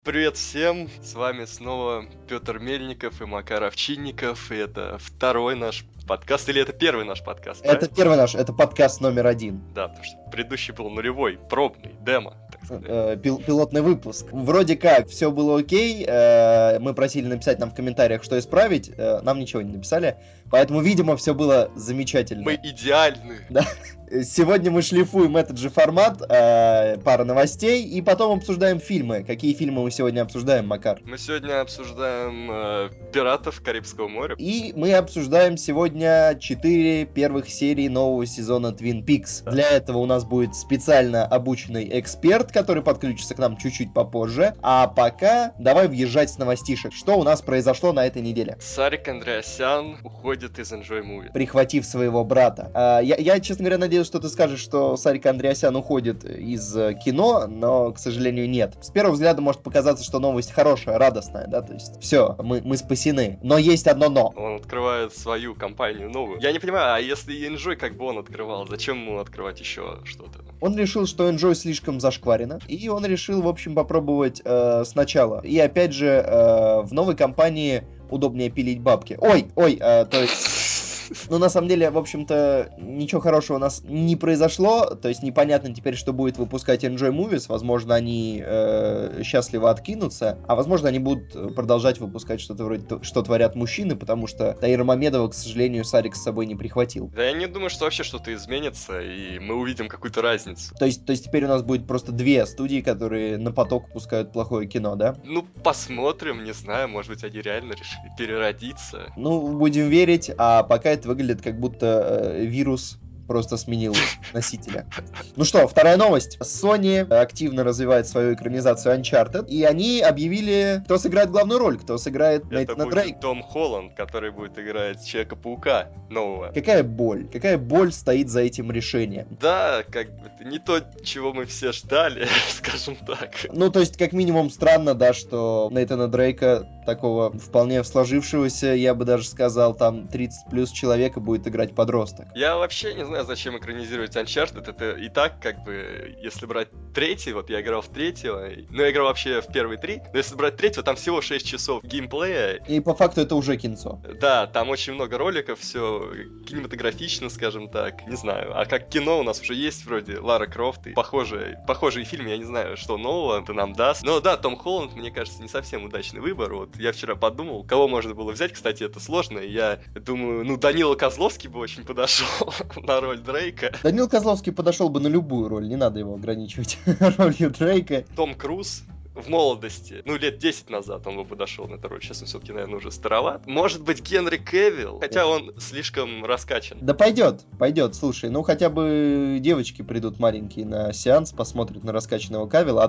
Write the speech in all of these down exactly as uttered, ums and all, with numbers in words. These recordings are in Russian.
Привет всем, с вами снова Петр Мельников и Макар Овчинников, и это второй наш подкаст, или это первый наш подкаст, Это правильно? первый наш, это подкаст номер один. Да, потому что предыдущий был нулевой, пробный, демо, так сказать. Э, пил- пилотный выпуск. Вроде как все было окей, э, мы просили написать нам в комментариях, что исправить, э, нам ничего не написали, поэтому, видимо, все было замечательно. Мы идеальны. Да. Сегодня мы шлифуем этот же формат, э, пара новостей, и потом обсуждаем фильмы. Какие фильмы мы сегодня обсуждаем, Макар? Мы сегодня обсуждаем э, «Пиратов Карибского моря». И мы обсуждаем сегодня четыре первых серии нового сезона Twin Peaks. Да. Для этого у нас будет специально обученный эксперт, который подключится к нам чуть-чуть попозже. А пока давай въезжать с новостишек. Что у нас произошло на этой неделе? Сарик Андреасян уходит из Enjoy Movie. Прихватив своего брата. А, я, я, честно говоря, надеюсь, что ты скажешь, что Сарик Андреасян уходит из э, кино, но, к сожалению, нет. С первого взгляда может показаться, что новость хорошая, радостная, да, то есть все, мы, мы спасены. Но есть одно но. Он открывает свою компанию новую. Я не понимаю, а если Enjoy как бы он открывал, зачем ему открывать еще что-то? Он решил, что Enjoy слишком зашкварено, и он решил, в общем, попробовать э, сначала. И опять же, э, в новой компании удобнее пилить бабки. Ой, ой, э, то есть... Ну, на самом деле, в общем-то, ничего хорошего у нас не произошло. То есть непонятно теперь, что будет выпускать Enjoy Movies. Возможно, они э, счастливо откинутся, а возможно, они будут продолжать выпускать что-то вроде то, что творят мужчины, потому что Таира Мамедова, к сожалению, Сарик с собой не прихватил. Да я не думаю, что вообще что-то изменится, и мы увидим какую-то разницу. То есть, то есть теперь у нас будет просто две студии, которые на поток пускают плохое кино, да? Ну, посмотрим, не знаю, может быть, они реально решили переродиться. Ну, будем верить, а пока это выглядит как будто э, вирус просто сменил носителя. Ну что, вторая новость. Sony активно развивает свою экранизацию Uncharted, и они объявили, кто сыграет главную роль, кто сыграет Это Нейтана будет Дрейка. Том Холланд, который будет играть Человека-паука нового. Какая боль, какая боль стоит за этим решением? Да, как бы это не то, чего мы все ждали, скажем так. Ну, то есть, как минимум, странно, да, что Нейтана Дрейка, такого вполне сложившегося, я бы даже сказал, там тридцать плюс человека будет играть подросток. Я вообще не знаю, зачем экранизировать Uncharted. Это и так, как бы, если брать третий, вот я играл в третьего, ну, я играл вообще в первые три, но если брать третьего, там всего шесть часов геймплея. И по факту это уже кинцо. Да, там очень много роликов, все кинематографично, скажем так, не знаю. А как кино у нас уже есть вроде Лара Крофт и похожие, похожие фильмы, я не знаю, что нового это нам даст. Но да, Том Холланд, мне кажется, не совсем удачный выбор. Вот я вчера подумал, кого можно было взять, кстати, это сложно. И я думаю, ну, Данила Козловский бы очень подошел на роль Дрейка. Данил Козловский подошел бы на любую роль, не надо его ограничивать ролью Дрейка. Том Круз в молодости, ну, лет десять назад он бы подошел на эту роль, сейчас он все-таки, наверное, уже староват. Может быть, Генри Кевилл, хотя он слишком раскачан. Да пойдет, пойдет, слушай, ну хотя бы девочки придут маленькие на сеанс, посмотрят на раскачанного Кавилла, а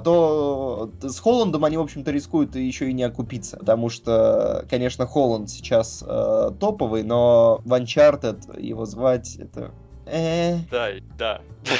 то с Холландом они, в общем-то, рискуют еще и не окупиться, потому что, конечно, Холланд сейчас э, топовый, но в Uncharted его звать, это... Э. Да, да.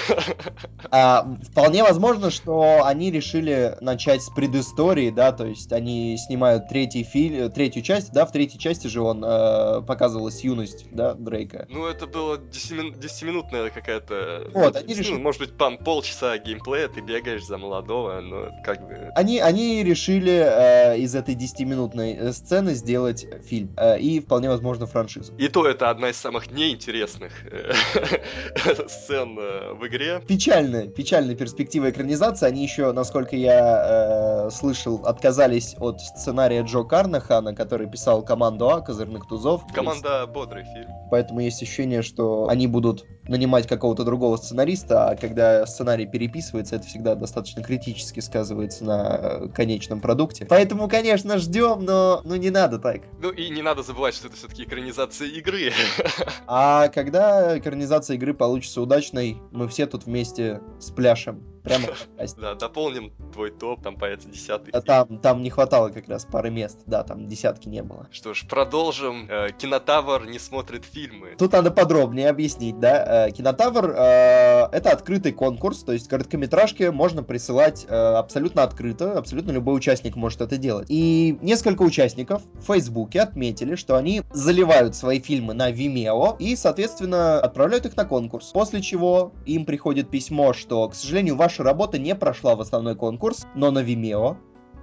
А, вполне возможно, что они решили начать с предыстории, да, то есть они снимают третий фильм, третью часть, да, в третьей части же он э, показывалась юность, да, Дрейка. Ну, это было десятиминутная какая-то... Вот, они ну, решили... может быть, там полчаса геймплея, ты бегаешь за молодого, но как бы... Они, они решили э, из этой десятиминутной сцены сделать фильм, э, и вполне возможно франшизу. И то это одна из самых неинтересных сцен в игре. Печальная, печальная перспектива экранизации. Они еще, насколько я э, слышал, отказались от сценария Джо Карнахана, который писал «Команду А», «Козырных тузов». Команда бодрый фильм. Поэтому есть ощущение, что они будут нанимать какого-то другого сценариста, а когда сценарий переписывается, это всегда достаточно критически сказывается на конечном продукте. Поэтому, конечно, ждем, но ну, не надо так. Ну и не надо забывать, что это все-таки экранизация игры. А когда экранизация игры получится удачной, мы все тут вместе спляшем. Прямо да, дополним твой топ, там появится десятый. Там, там не хватало как раз пары мест, да, там десятки не было. Что ж, продолжим. Э, Кинотавр не смотрит фильмы. Тут надо подробнее объяснить, да. Э, Кинотавр э, это открытый конкурс, то есть короткометражки можно присылать э, абсолютно открыто, абсолютно любой участник может это делать. И несколько участников в Фейсбуке отметили, что они заливают свои фильмы на Vimeo и, соответственно, отправляют их на конкурс. После чего им приходит письмо, что, к сожалению, ваша работа не прошла в основной конкурс, но на Vimeo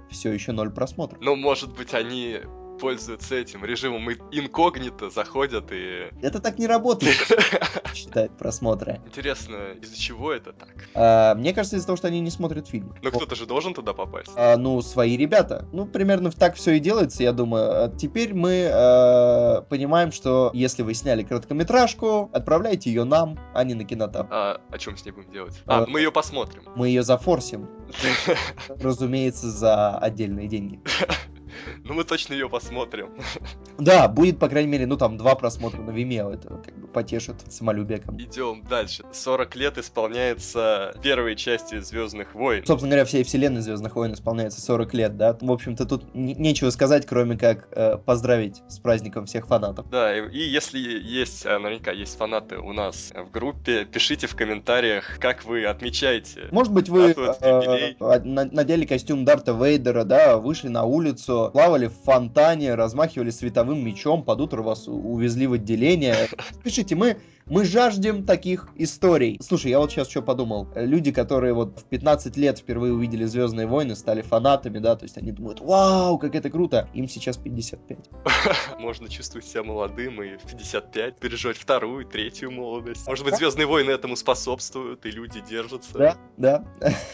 все еще ноль просмотров. Ну, может быть, они пользуются этим режимом инкогнито, заходят и... Это так не работает, считает просмотры. Интересно, из-за чего это так? А, мне кажется, из-за того, что они не смотрят фильм. Но кто-то же должен туда попасть. А, ну, свои ребята. Ну, примерно так все и делается, я думаю. А теперь мы а, понимаем, что если вы сняли короткометражку, отправляйте ее нам, а не на Кинотап. А о чем с ней будем делать? А, а мы ее посмотрим. Мы ее зафорсим. Разумеется, за отдельные деньги. Ну, мы точно ее посмотрим. Да, будет, по крайней мере, ну там два просмотра на Vimeo, это как бы потешит самолюбие ко мне. Идем дальше. сорок лет исполняется первой части Звездных войн. Собственно говоря, всей вселенной Звездных войн исполняется сорок лет, да? В общем-то, тут н- нечего сказать, кроме как э, поздравить с праздником всех фанатов. Да, и, и если есть, наверняка есть фанаты у нас в группе, пишите в комментариях, как вы отмечаете. Может быть, вы этот юбилей. э, э, надели костюм Дарта Вейдера, да, вышли на улицу, плавали в фонтане, размахивали световым мечом, под утро вас у- увезли в отделение. Пишите, мы, мы жаждем таких историй. Слушай, я вот сейчас что подумал. Люди, которые вот в пятнадцать лет впервые увидели «Звездные войны», стали фанатами, да, то есть они думают, вау, как это круто, им сейчас пятьдесят пять. Можно чувствовать себя молодым и в пятьдесят пять переживать вторую, третью молодость. Может быть, Звездные войны этому способствуют, и люди держатся. Да, да.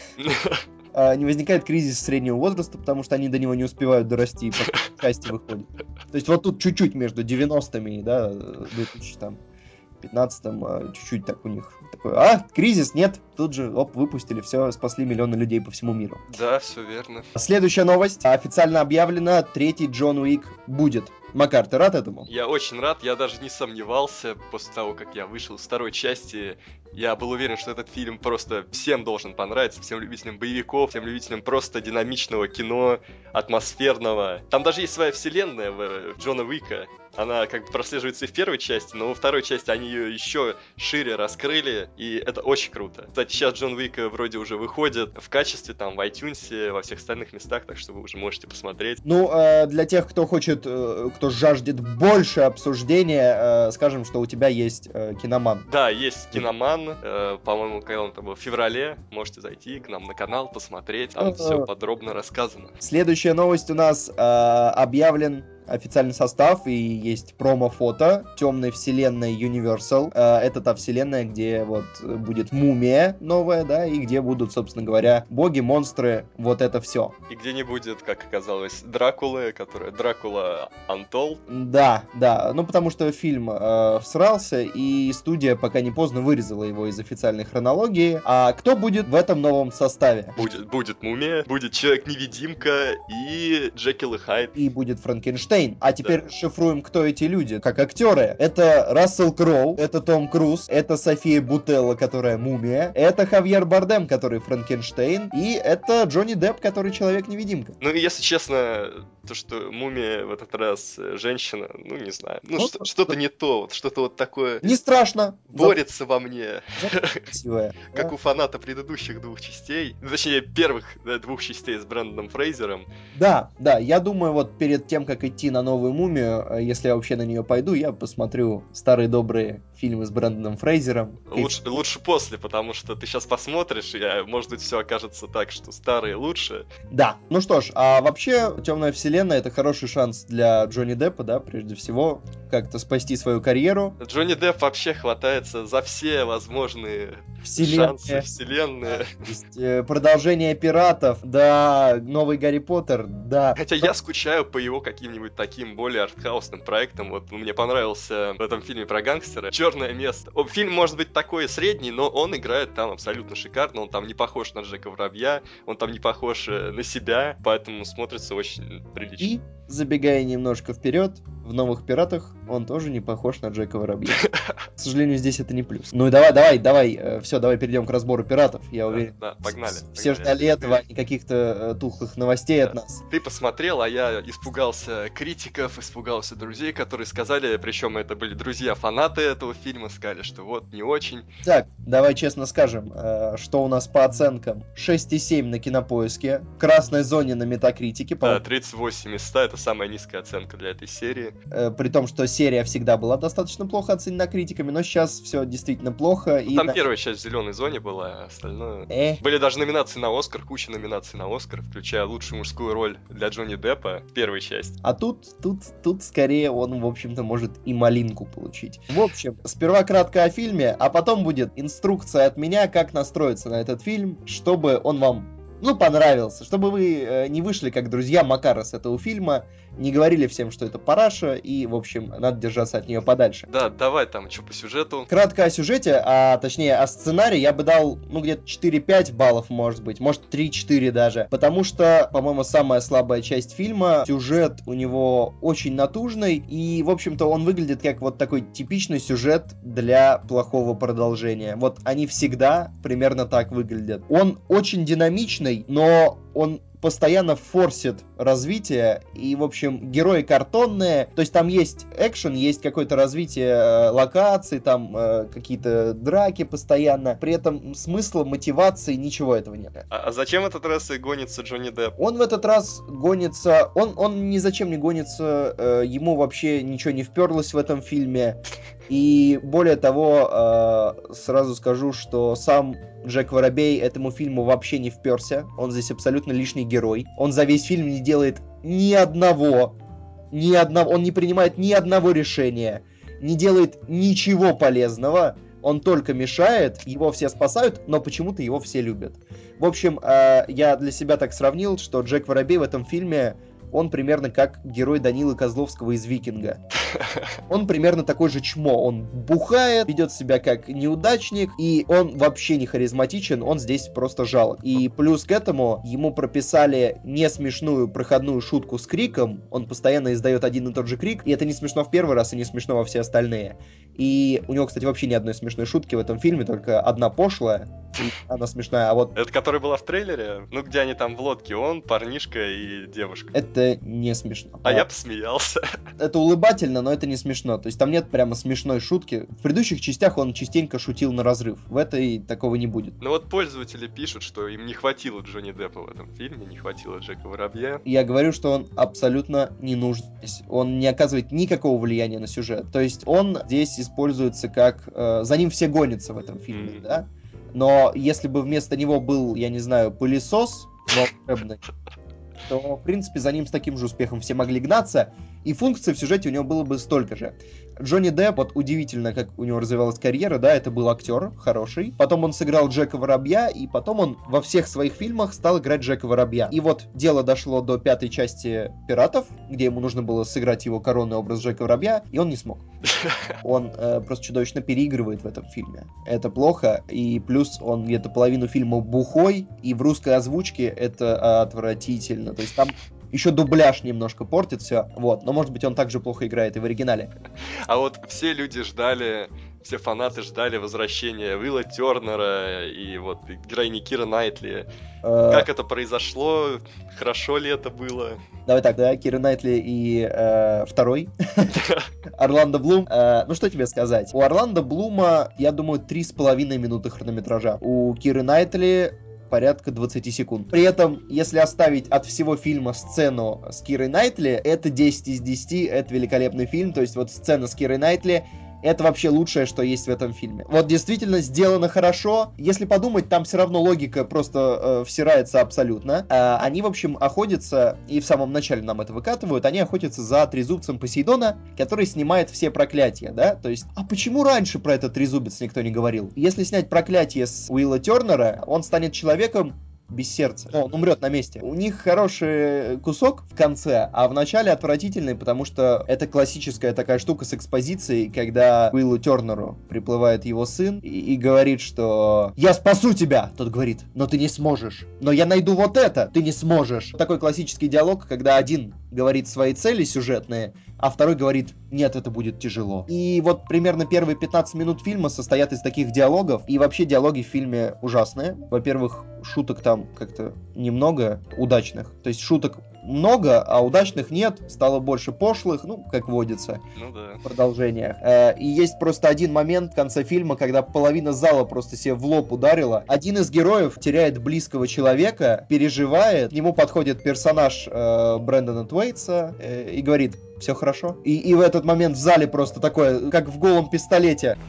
А, не возникает кризис среднего возраста, потому что они до него не успевают дорасти, пока части выходят. То есть вот тут чуть-чуть между девяностыми, да, две тысячи пятнадцатым, а, чуть-чуть так у них такой, а, кризис, нет, тут же, оп, выпустили, все, спасли миллионы людей по всему миру. Да, все верно. Следующая новость. Официально объявлено, третий Джон Уик будет. Макар, ты рад этому? Я очень рад, я даже не сомневался после того, как я вышел из второй части. Я был уверен, что этот фильм просто всем должен понравиться, всем любителям боевиков, всем любителям просто динамичного кино, атмосферного. Там даже есть своя вселенная в, в Джона Уика. Она как бы прослеживается и в первой части, но во второй части они ее еще шире раскрыли, и это очень круто. Кстати, сейчас Джон Уик вроде уже выходит в качестве там в iTunes, во всех остальных местах, так что вы уже можете посмотреть. Ну, э, для тех, кто хочет, э, кто жаждет больше обсуждения, э, скажем, что у тебя есть э, Киноман. Да, есть Киноман, э, по-моему, когда он там был в феврале, можете зайти к нам на канал, посмотреть, там все подробно рассказано. Следующая новость у нас, э, объявлен официальный состав, и есть промо-фото темной вселенной Universal. Э, это та вселенная, где вот будет мумия новая, да, и где будут, собственно говоря, боги, монстры, вот это все. И где не будет, как оказалось, Дракулы, которая Дракула Untold. Да, да, ну потому что фильм э, всрался, и студия пока не поздно вырезала его из официальной хронологии. А кто будет в этом новом составе? Будет, будет мумия, будет Человек-невидимка и Джекил и Хайд. И будет Франкенштейн. А теперь да. Шифруем, кто эти люди, как актеры. Это Рассел Кроу, это Том Круз, это София Бутелла, которая мумия, это Хавьер Бардем, который Франкенштейн, и это Джонни Депп, который Человек-невидимка. Ну и если честно, то, что мумия в этот раз женщина, ну не знаю, ну, ну что, что-то не то, вот, что-то вот такое... Не страшно. Борется во мне. Красивая. Как у фаната предыдущих двух частей, точнее первых двух частей с Брэндоном Фрейзером. Да, да, я думаю, вот перед тем, как идти на новую мумию, если я вообще на нее пойду, я посмотрю старые добрые фильмы с Брэндоном Фрейзером. Лучше, и... лучше после, потому что ты сейчас посмотришь, и может быть все окажется так, что старые лучше. Да, ну что ж, а вообще Темная вселенная — это хороший шанс для Джонни Деппа, да, прежде всего, как-то спасти свою карьеру. Джонни Депп вообще хватается за все возможные вселенные. шансы вселенные. Есть, э, продолжение «Пиратов», да, новый Гарри Поттер, да. Хотя я скучаю по его каким-нибудь таким более артхаусным проектам. Вот мне понравился в этом фильме про гангстера «Черное место». О, фильм может быть такой средний, но он играет там абсолютно шикарно. Он там не похож на Джека Воробья, он там не похож на себя, поэтому смотрится очень прилично. И, забегая немножко вперед, в «Новых пиратах» он тоже не похож на Джека Воробья. К сожалению, здесь это не плюс. Ну и давай, давай, давай, все, давай перейдем к разбору «Пиратов». Я уверен. Да, да, погнали. Все ждали этого, и каких-то тухлых новостей да. от нас. Ты посмотрел, а я испугался критиков, испугался друзей, которые сказали, причем это были друзья-фанаты этого фильма, сказали, что вот, не очень. Так, давай честно скажем, что у нас по оценкам. шесть и семь на Кинопоиске, в красной зоне на Метакритике. Да, тридцать восемь из ста, это самая низкая оценка для этой серии. Э, при том, что серия всегда была достаточно плохо оценена критиками, но сейчас все действительно плохо. Ну, и там на... первая часть в зеленой зоне была, а остальное... Э. Были даже номинации на Оскар, куча номинаций на Оскар, включая лучшую мужскую роль для Джонни Деппа, первая часть. А тут, тут, тут скорее он, в общем-то, может и малинку получить. В общем, сперва кратко о фильме, а потом будет инструкция от меня, как настроиться на этот фильм, чтобы он вам, ну, понравился, чтобы вы э, не вышли как друзья Макара с этого фильма, не говорили всем, что это параша, и, в общем, надо держаться от нее подальше. Да, давай там, что по сюжету. Кратко о сюжете, а точнее о сценарии я бы дал, ну, где-то четыре-пять баллов, может быть, может три-четыре даже, потому что, по-моему, самая слабая часть фильма, сюжет у него очень натужный, и, в общем-то, он выглядит как вот такой типичный сюжет для плохого продолжения. Вот они всегда примерно так выглядят. Он очень динамичный, но он постоянно форсит развитие, и, в общем, герои картонные, то есть там есть экшен, есть какое-то развитие э, локаций, там э, какие-то драки постоянно, при этом смысла, мотивации, ничего этого нет. А, а зачем этот раз и гонится Джонни Депп? Он в этот раз гонится, он, он ни зачем не гонится, э, ему вообще ничего не вперлось в этом фильме, и более того, э, сразу скажу, что сам Джек Воробей этому фильму вообще не вперся. Он здесь абсолютно лишний герой. Он за весь фильм не делает ни одного, ни одного, он не принимает ни одного решения, не делает ничего полезного. Он только мешает, его все спасают, но почему-то его все любят. В общем, э, я для себя так сравнил, что Джек Воробей в этом фильме, он примерно как герой Данилы Козловского из «Викинга». Он примерно такой же чмо. Он бухает, ведет себя как неудачник, и он вообще не харизматичен, он здесь просто жалок. И плюс к этому ему прописали не смешную проходную шутку с криком, он постоянно издает один и тот же крик, и это не смешно в первый раз и не смешно во все остальные. И у него, кстати, вообще ни одной смешной шутки в этом фильме, только одна пошлая, и она смешная, а вот... Это которая была в трейлере? Ну, где они там в лодке, он, парнишка и девушка. Это не смешно. А, а я посмеялся. Это улыбательно, но это не смешно. То есть там нет прямо смешной шутки. В предыдущих частях он частенько шутил на разрыв. В этой такого не будет. Ну вот пользователи пишут, что им не хватило Джонни Деппа в этом фильме, не хватило Джека Воробья. Я говорю, что он абсолютно не нужен. Он не оказывает никакого влияния на сюжет. То есть он здесь используется как... Э, за ним все гонятся в этом фильме, mm. да? Но если бы вместо него был, я не знаю, пылесос волшебный, то, в принципе, за ним с таким же успехом все могли гнаться, и функций в сюжете у него было бы столько же. Джонни Депп, вот удивительно, как у него развивалась карьера, да, это был актер хороший, потом он сыграл Джека Воробья, и потом он во всех своих фильмах стал играть Джека Воробья. И вот дело дошло до пятой части «Пиратов», где ему нужно было сыграть его коронный образ Джека Воробья, и он не смог. Он э, просто чудовищно переигрывает в этом фильме. Это плохо, и плюс он где-то половину фильма бухой, и в русской озвучке это отвратительно. То есть там еще дубляж немножко портит все, вот, но может быть он также плохо играет и в оригинале. А вот все люди ждали, все фанаты ждали возвращения Уилла Тернера и вот героини Кира Найтли. Э... Как это произошло? Хорошо ли это было? Давай так, да, Кира Найтли и э, второй, Орландо Блум. Э, ну что тебе сказать? У Орландо Блума, я думаю, три с половиной минуты хронометража. У Киры Найтли порядка двадцать секунд. При этом, если оставить от всего фильма сцену с Кирой Найтли, это десять из десяти, это великолепный фильм. То есть вот сцена с Кирой Найтли — это вообще лучшее, что есть в этом фильме. Вот действительно сделано хорошо. Если подумать, там все равно логика просто э, всирается абсолютно. Э, они, в общем, охотятся, и в самом начале нам это выкатывают, они охотятся за трезубцем Посейдона, который снимает все проклятия, да? То есть, а почему раньше про этот трезубец никто не говорил? Если снять проклятие с Уилла Тернера, он станет человеком без сердца. Он умрет на месте. У них хороший кусок в конце, а в начале отвратительный, потому что это классическая такая штука с экспозицией, когда Уиллу Тернеру приплывает его сын и, и говорит, что «Я спасу тебя!» Тот говорит «Но ты не сможешь». «Но я найду вот это!» «Ты не сможешь!» Такой классический диалог, когда один говорит свои цели сюжетные, а второй говорит «Нет, это будет тяжело». И вот примерно первые пятнадцать минут фильма состоят из таких диалогов, и вообще диалоги в фильме ужасные. Во-первых, шуток там как-то немного удачных. То есть шуток много, а удачных нет, стало больше пошлых, ну, как водится, ну, да. в продолжениях. Э, и есть просто один момент в конце фильма, когда половина зала просто себе в лоб ударила. Один из героев теряет близкого человека, переживает, к нему подходит персонаж э, Брэндона Твейтса э, и говорит: все хорошо. И, и в этот момент в зале просто такое, как в голом пистолете.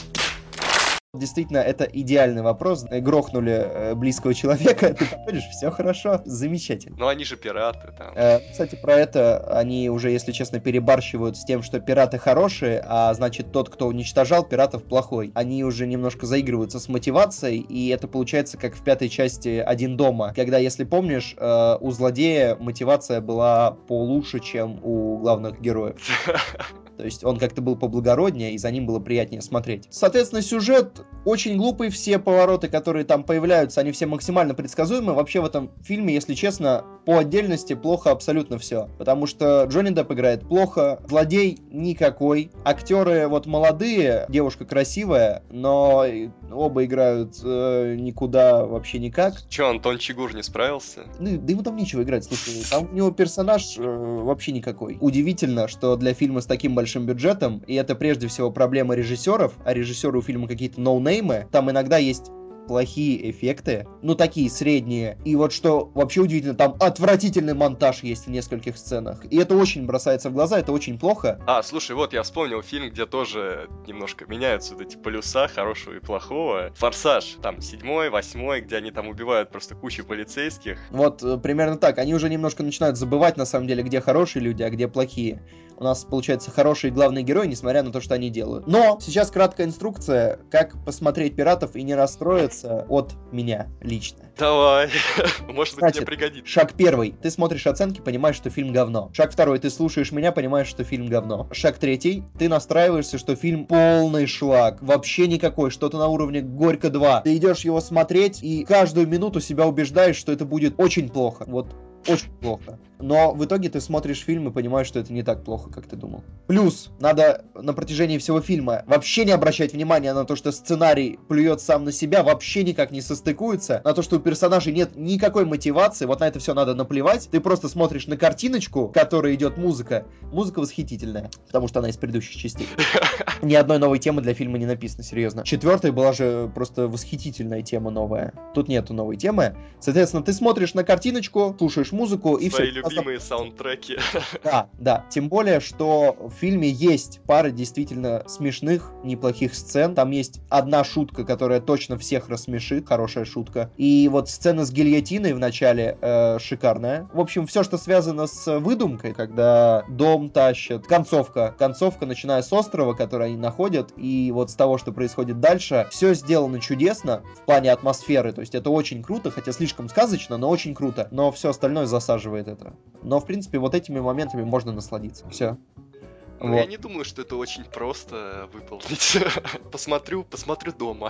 Действительно, это идеальный вопрос. Грохнули э, близкого человека, ты подходишь, все хорошо, замечательно. Ну, они же пираты там. Э, кстати, про это они уже, если честно, перебарщивают с тем, что пираты хорошие, а значит, тот, кто уничтожал пиратов, плохой. Они уже немножко заигрываются с мотивацией, и это получается как в пятой части «Один дома», когда, если помнишь, э, у злодея мотивация была получше, чем у главных героев. То есть он как-то был поблагороднее, и за ним было приятнее смотреть. Соответственно, сюжет очень глупый, все повороты, которые там появляются, они все максимально предсказуемы. Вообще в этом фильме, если честно, по отдельности плохо абсолютно все. Потому что Джонни Депп играет плохо, злодей никакой, актеры вот молодые, девушка красивая, но оба играют э, никуда вообще никак. Че, Антон Чигур не справился? Ну, да ему там нечего играть, слушай, там у него персонаж э, вообще никакой. Удивительно, что для фильма с таким большим бюджетом, и это прежде всего проблема режиссеров, а режиссеры у фильма какие-то ноунеймы, там иногда есть плохие эффекты, ну такие средние. И вот что вообще удивительно, там отвратительный монтаж есть в нескольких сценах. И это очень бросается в глаза, это очень плохо. А, слушай, вот я вспомнил фильм, где тоже немножко меняются вот эти полюса хорошего и плохого. «Форсаж», там седьмой, восьмой, где они там убивают просто кучу полицейских. Вот э, примерно так. Они уже немножко начинают забывать, на самом деле, где хорошие люди, а где плохие. У нас, получается, хорошие главные герои, несмотря на то, что они делают. Но сейчас краткая инструкция, как посмотреть «Пиратов» и не расстроиться от меня лично. Давай, может быть, Значит, тебе пригодится. Шаг первый. Ты смотришь оценки, понимаешь, что фильм говно. Шаг второй. Ты слушаешь меня, понимаешь, что фильм говно. Шаг третий. Ты настраиваешься, что фильм полный шлак. Вообще никакой. Что-то на уровне «Горько два». Ты идешь его смотреть и каждую минуту себя убеждаешь, что это будет очень плохо. Вот очень плохо. Но в итоге ты смотришь фильм и понимаешь, что это не так плохо, как ты думал. Плюс, надо на протяжении всего фильма вообще не обращать внимания на то, что сценарий плюет сам на себя, вообще никак не состыкуется, на то, что у персонажей нет никакой мотивации, вот на это все надо наплевать. Ты просто смотришь на картиночку, в которой идет музыка. Музыка восхитительная, потому что она из предыдущих частей. Ни одной новой темы для фильма не написано, серьезно. Четвертая была же просто восхитительная тема новая. Тут нету новой темы. Соответственно, ты смотришь на картиночку, слушаешь музыку и Свои все. любимые саундтреки. Да, да. Тем более, что в фильме есть пара действительно смешных, неплохих сцен. Там есть одна шутка, которая точно всех рассмешит. Хорошая шутка. И вот сцена с гильотиной в начале э, шикарная. В общем, все, что связано с выдумкой, когда дом тащат. Концовка. Концовка, начиная с острова, который они находят, и вот с того, что происходит дальше. Все сделано чудесно в плане атмосферы. То есть это очень круто, хотя слишком сказочно, но очень круто. Но все остальное засаживает это. Но, в принципе, вот этими моментами можно насладиться. Все. Ну, Вот. я не думаю, что это очень просто выполнить. Посмотрю, посмотрю дома.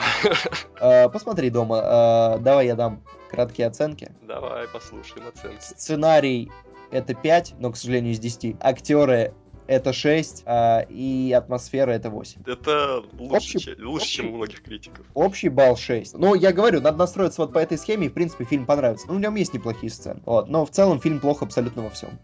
Э, Посмотри дома. Э, Давай я дам краткие оценки. Давай послушаем оценки. Сценарий это пять, но, к сожалению, из десяти. Актеры это шесть, а, и атмосфера это восемь. Это лучше, Общий- чем, лучше общий- чем у многих критиков. Общий балл шесть. Ну, я говорю, надо настроиться вот по этой схеме, и, в принципе, фильм понравится. Ну, в нем есть неплохие сцены. Вот. Но в целом фильм плох абсолютно во всем.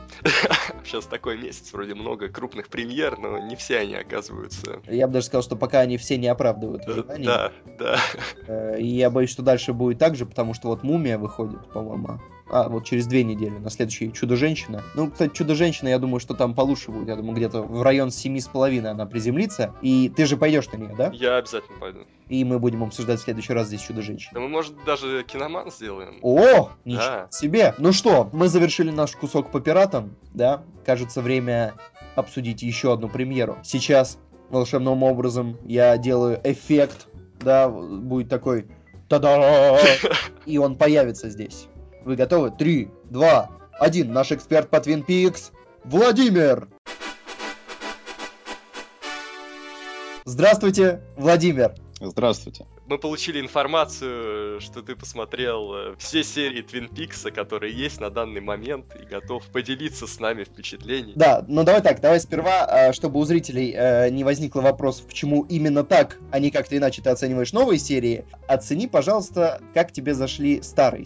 Сейчас такой месяц, вроде много крупных премьер, но не все они оказываются. Я бы даже сказал, что пока они все не оправдывают Да, ожиданий. да, да. Э, И я боюсь, что дальше будет так же, потому что вот «Мумия» выходит, по-моему. А, вот через две недели, на следующий «Чудо-женщина». Ну, кстати, «Чудо-женщина», я думаю, что там получше будет. Я думаю, где-то в район семи с половиной она приземлится. И ты же пойдешь на нее, да? Я обязательно пойду. И мы будем обсуждать в следующий раз здесь «Чудо-женщину». Да мы, может, даже киноман сделаем. О, ничего Да. себе! Ну что, мы завершили наш кусок по пиратам, да? Кажется, время обсудить еще одну премьеру. Сейчас волшебным образом я делаю эффект, да, будет такой та-да, и он появится здесь. Вы готовы? Три, два, один. Наш эксперт по Twin Peaks Владимир! Здравствуйте, Владимир! Здравствуйте. Мы получили информацию, что ты посмотрел э, все серии Твин Пикса, которые есть на данный момент, и готов поделиться с нами впечатлениями. Да, ну давай так, давай сперва, э, чтобы у зрителей э, не возникло вопросов, почему именно так, а не как-то иначе ты оцениваешь новые серии, оцени, пожалуйста, как тебе зашли старые серии.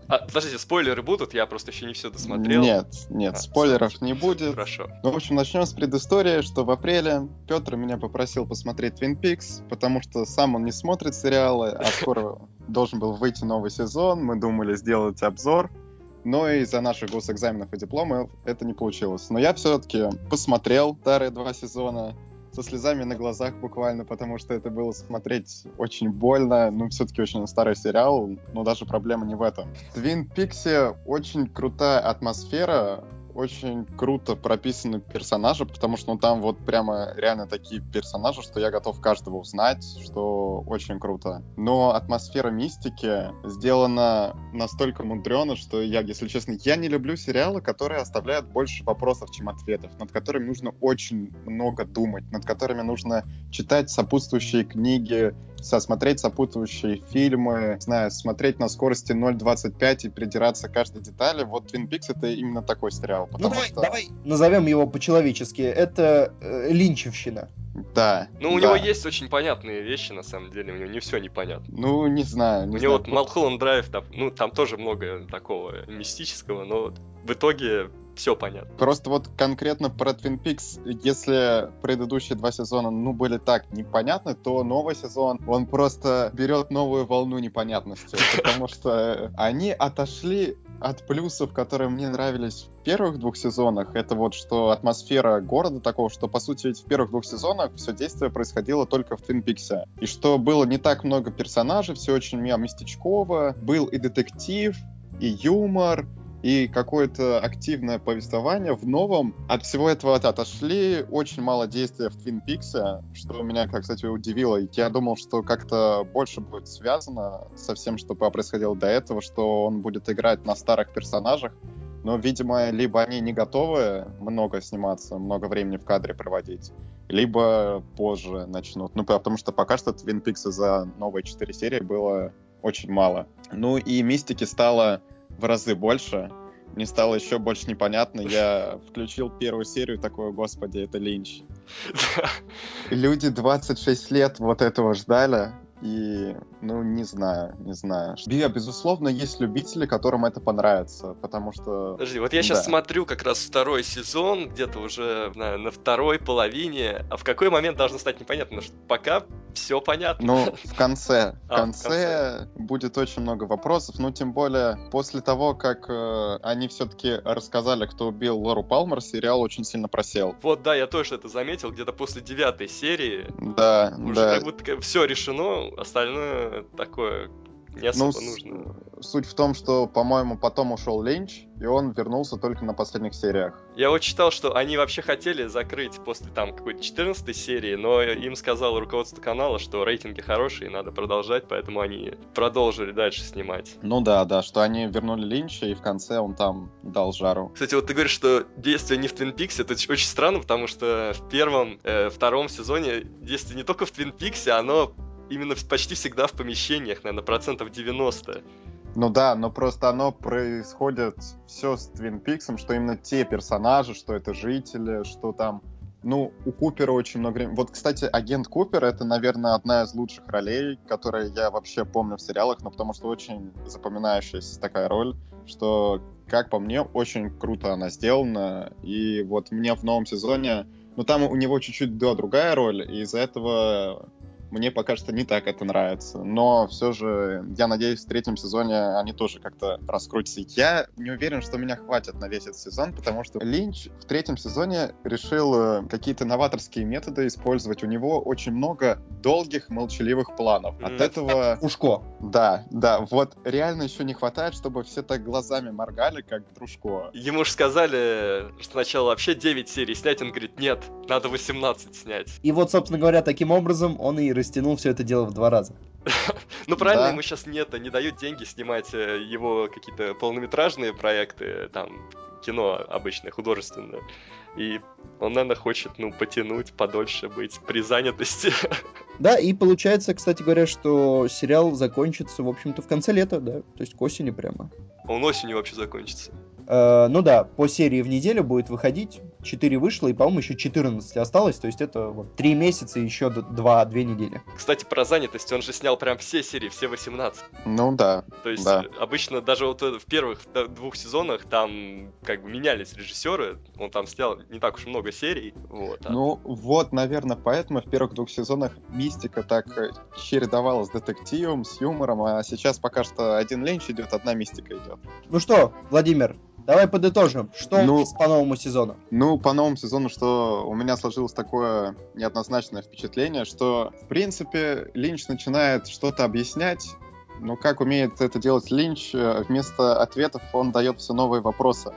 А, подождите, спойлеры будут? Я просто еще не все досмотрел. Нет, нет, а, спойлеров все, не будет. Хорошо. Ну, в общем, начнем с предыстории, что в апреле Петр меня попросил посмотреть Twin Peaks, потому что сам он не смотрит сериалы, а скоро должен был выйти новый сезон, мы думали сделать обзор, но из-за наших госэкзаменов и дипломов это не получилось. Но я все-таки посмотрел старые два сезона, со слезами на глазах буквально, потому что это было смотреть очень больно. Ну, все-таки очень старый сериал, но даже проблема не в этом. В Twin Peaks очень крутая атмосфера, очень круто прописаны персонажи, потому что ну, там вот прямо реально такие персонажи, что я готов каждого узнать, что очень круто. Но атмосфера мистики сделана настолько мудрено, что я, если честно, я не люблю сериалы, которые оставляют больше вопросов, чем ответов, над которыми нужно очень много думать, над которыми нужно читать сопутствующие книги, смотреть сопутствующие фильмы, не знаю, смотреть на скорости ноль двадцать пять и придираться к каждой детали. Вот Twin Peaks — это именно такой сериал. Ну давай, что... давай назовем его по-человечески. Это э, линчевщина. Да. Ну, у да. него есть очень понятные вещи, на самом деле, у него не все непонятно. Ну, не знаю. Не у знаю. него вот Малхолланд Драйв, там, ну, там тоже много такого мистического, но в итоге все понятно. Просто вот конкретно про Twin Peaks, если предыдущие два сезона, ну, были так непонятны, то новый сезон, он просто берет новую волну непонятности, потому что они отошли от плюсов, которые мне нравились в первых двух сезонах. Это вот что атмосфера города такого, что, по сути, ведь в первых двух сезонах все действие происходило только в Twin Peaks. И что было не так много персонажей, все очень местечково, был и детектив, и юмор, и какое-то активное повествование. В новом от всего этого отошли, очень мало действия в Twin Peaks, что меня, кстати, удивило. Я думал, что как-то больше будет связано со всем, что происходило до этого, что он будет играть на старых персонажах, но, видимо, либо они не готовы много сниматься, много времени в кадре проводить, либо позже начнут. Ну, потому что пока что Twin Peaks за новые четыре серии было очень мало. Ну и мистики стало в разы больше. Мне стало еще больше непонятно. Я включил первую серию, такой, господи, это Линч. Люди двадцать шесть лет вот этого ждали. И, ну, не знаю, не знаю. Безусловно, есть любители, которым это понравится, потому что... Подожди, вот я сейчас да. смотрю как раз второй сезон, где-то уже на, на второй половине, а в какой момент должно стать непонятно, что пока все понятно. Ну, в конце. В а, конце, в конце будет очень много вопросов, ну, тем более, после того, как э, они все-таки рассказали, кто убил Лору Палмер, сериал очень сильно просел. Вот, да, я тоже это заметил, где-то после девятой серии. Да, уже да. как будто все решено, остальное такое не особо ну, нужно. Суть в том, что, по-моему, потом ушел Линч, и он вернулся только на последних сериях. Я вот читал, что они вообще хотели закрыть после там какой-то четырнадцатой серии, но им сказало руководство канала, что рейтинги хорошие, надо продолжать, поэтому они продолжили дальше снимать. Ну да, да, что они вернули Линча, и в конце он там дал жару. Кстати, вот ты говоришь, что действие не в Twin Peaks, это очень странно, потому что в первом, э, втором сезоне действие не только в Twin Peaks, оно именно почти всегда в помещениях, наверное, процентов девяносто. Ну да, но просто оно происходит все с Twin Peaks, что именно те персонажи, что это жители, что там... Ну, у Купера очень много времени. Вот, кстати, агент Купер — это, наверное, одна из лучших ролей, которые я вообще помню в сериалах, но потому что очень запоминающаяся такая роль, что, как по мне, очень круто она сделана. И вот мне в новом сезоне... Ну, там у него чуть-чуть да, другая роль, и из-за этого... Мне пока что не так это нравится, но все же, я надеюсь, в третьем сезоне они тоже как-то раскрутятся. Я не уверен, что меня хватит на весь этот сезон, потому что Линч в третьем сезоне решил какие-то новаторские методы использовать. У него очень много долгих, молчаливых планов. От mm. этого... Дружко. Да, да, вот реально еще не хватает, чтобы все так глазами моргали, как Дружко. Ему же сказали, что сначала вообще девять серий снять, он говорит, нет, надо восемнадцать снять. И вот, собственно говоря, таким образом он и растянул все это дело в два раза. Ну правильно, Да. ему сейчас нет, не дают деньги снимать э, его какие-то полнометражные проекты, там, кино обычное, художественное. И он, наверное, хочет, ну, потянуть, подольше быть при занятости. Да, и получается, кстати говоря, что сериал закончится, в общем-то, в конце лета, да, то есть к осени прямо. Он осенью вообще закончится. Э, ну да, по серии в неделю будет выходить, четыре вышло, и, по-моему, еще четырнадцать осталось, то есть это вот три месяца и еще два-две недели. Кстати, про занятость, он же снял прям все серии, все восемнадцать. Ну да. То есть да. обычно даже вот в первых двух сезонах там как бы менялись режиссеры, он там снял не так уж много серий. Вот, а... Ну вот, наверное, поэтому в первых двух сезонах мистика так чередовалась с детективом, с юмором, а сейчас пока что один Линч идет, одна мистика идет. Ну что, Владимир, давай подытожим, что ну, по новому сезону? Ну, по новому сезону, что у меня сложилось такое неоднозначное впечатление, что, в принципе, Линч начинает что-то объяснять, но как умеет это делать Линч, вместо ответов он дает все новые вопросы.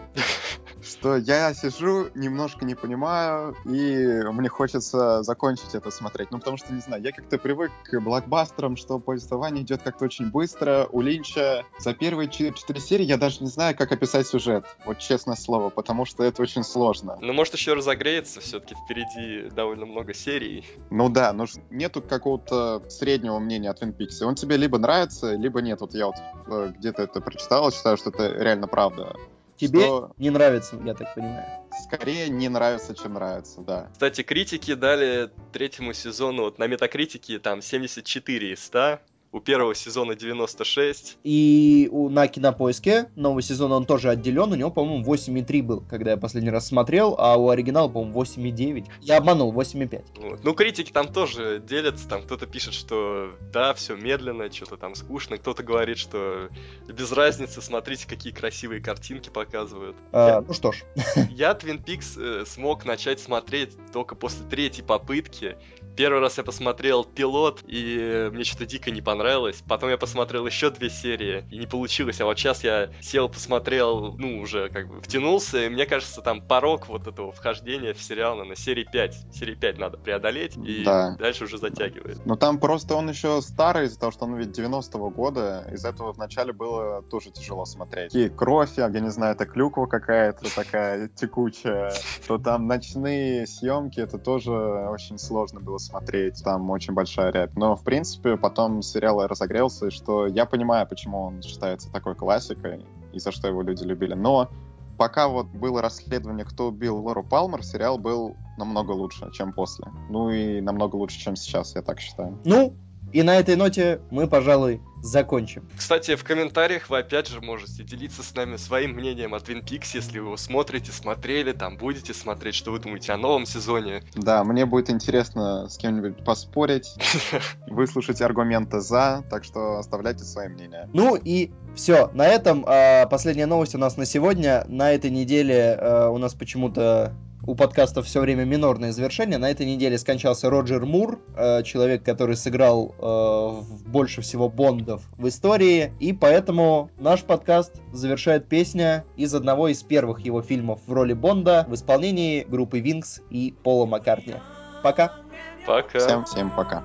Что я сижу, немножко не понимаю, и мне хочется закончить это смотреть. Ну, потому что, не знаю, я как-то привык к блокбастерам, что повествование идет как-то очень быстро. У Линча за первые четыре серии я даже не знаю, как описать сюжет. Вот честное слово, потому что это очень сложно. Ну, может, еще разогреется, все-таки впереди довольно много серий. Ну да, но нету какого-то среднего мнения о Твин Пиксе. Он тебе либо нравится, либо нет. Вот я вот где-то это прочитал, считаю, что это реально правда. Тебе что... не нравится, я так понимаю. Скорее не нравится, чем нравится, да. Кстати, критики дали третьему сезону, вот на Метакритике там семьдесят четыре из ста, у первого сезона девяносто шесть. И у, на Кинопоиске новый сезон он тоже отделен, у него, по-моему, восемь и три был, когда я последний раз смотрел, а у оригинала, по-моему, восемь и девять. Я обманул, восемь и пять. Вот. Ну, критики там тоже делятся, там кто-то пишет, что да, все медленно, что-то там скучно, кто-то говорит, что без разницы, смотрите, какие красивые картинки показывают. А, я... Ну что ж. Я Twin Peaks э, смог начать смотреть только после третьей попытки. Первый раз я посмотрел пилот, и мне что-то дико не понравилось. Потом я посмотрел еще две серии, и не получилось. А вот сейчас я сел, посмотрел, ну, уже как бы втянулся, и мне кажется, там порог вот этого вхождения в сериал на серии пять. Серии пять надо преодолеть, и да. Дальше уже затягивает. Ну, там просто он еще старый, из-за того, что он ведь девяностого года. Из-за этого вначале было тоже тяжело смотреть. И кровь, я не знаю, это клюква какая-то такая текучая. То там ночные съемки, это тоже очень сложно было смотреть, там очень большая рябь. Но, в принципе, потом сериал разогрелся, и что я понимаю, почему он считается такой классикой, и за что его люди любили. Но пока вот было расследование, кто убил Лору Палмер, сериал был намного лучше, чем после. Ну и намного лучше, чем сейчас, я так считаю. Ну, и на этой ноте мы, пожалуй, закончим. Кстати, в комментариях вы опять же можете делиться с нами своим мнением о Twin Peaks, если вы его смотрите, смотрели, там будете смотреть, что вы думаете о новом сезоне. Да, мне будет интересно с кем-нибудь поспорить, выслушать аргументы за, так что оставляйте свои мнения. Ну и все, на этом э, последняя новость у нас на сегодня. На этой неделе э, у нас почему-то у подкаста все время минорное завершение. На этой неделе скончался Роджер Мур, э, человек, который сыграл э, в больше всего Бондов в истории, и поэтому наш подкаст завершает песня из одного из первых его фильмов в роли Бонда в исполнении группы Wings и Пола Маккартни. Пока! Пока! Всем, всем пока!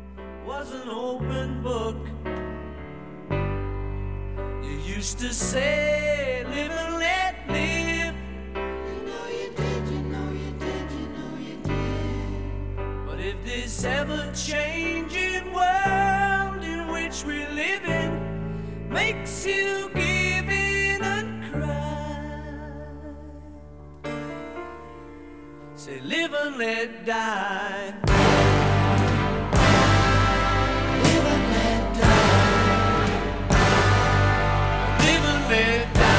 If this ever-changing world in which we live in makes you give in and cry, say live and let die. Live and let die. Live and let die.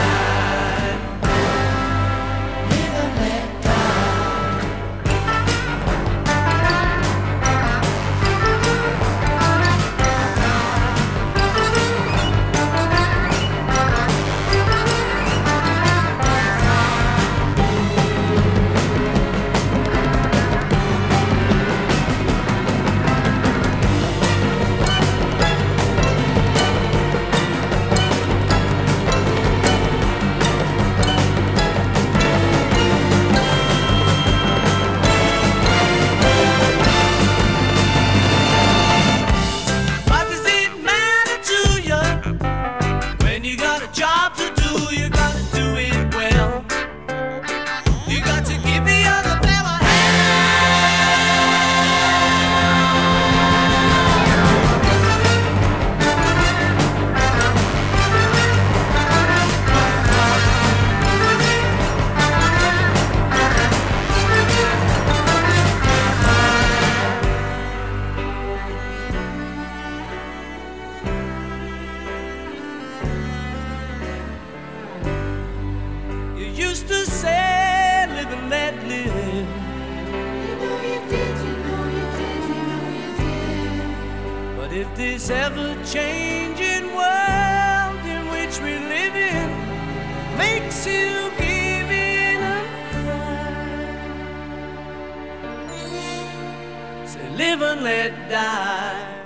this ever-changing world in which we live in makes you give in a cry. Say live and let die.